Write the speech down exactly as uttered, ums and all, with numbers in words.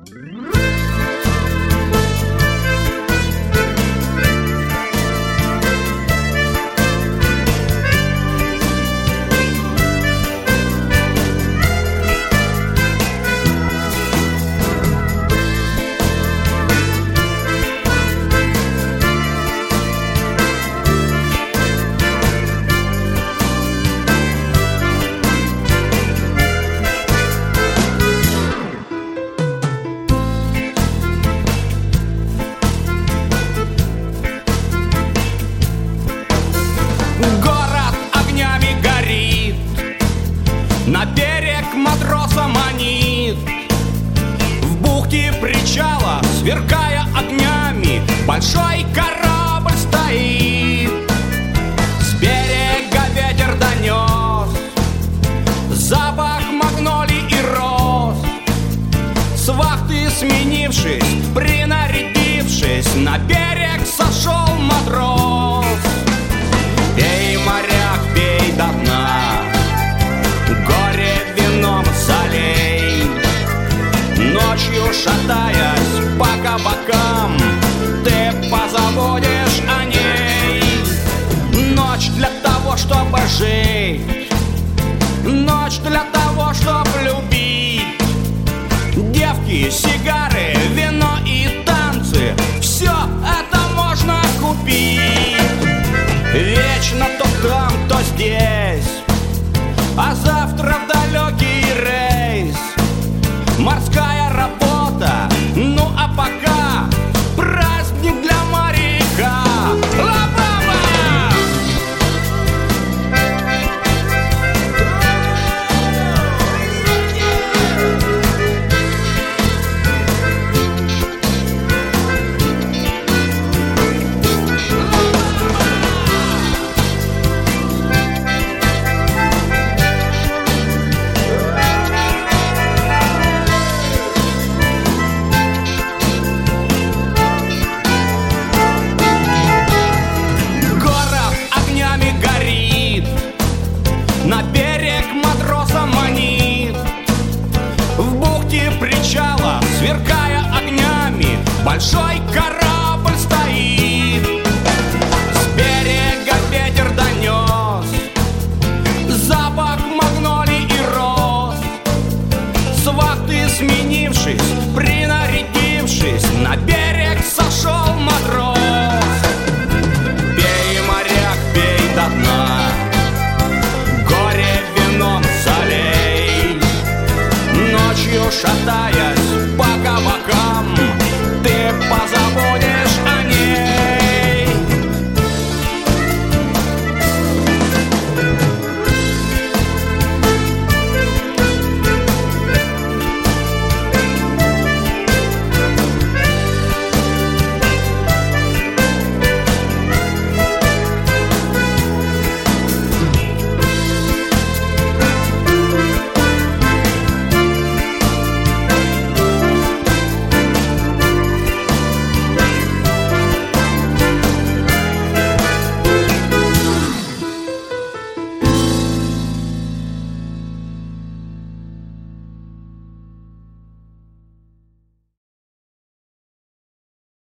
Город огнями горит, на берег матроса манит. В бухте причала, сверкая огнями, большой корабль стоит. С берега ветер донес запах магнолий и роз. С вахты сменившись, принарядившись, на берег сошел матрос. Пей, моряк, пей до дна, горе вином солей. Ночью шатаясь по кабакам, ты позабудешь о ней. Ночь для того, чтобы жить, ночь для того, чтобы любить. Девки, сигары, вино и танцы, все это можно купить. Вечно то там, то здесь, а завтра в далекий рейс. Морская работа, ну а пока праздник для моряка. Ла-баба! На берег матроса манит. В бухте причала, сверкая огнями, большой корабль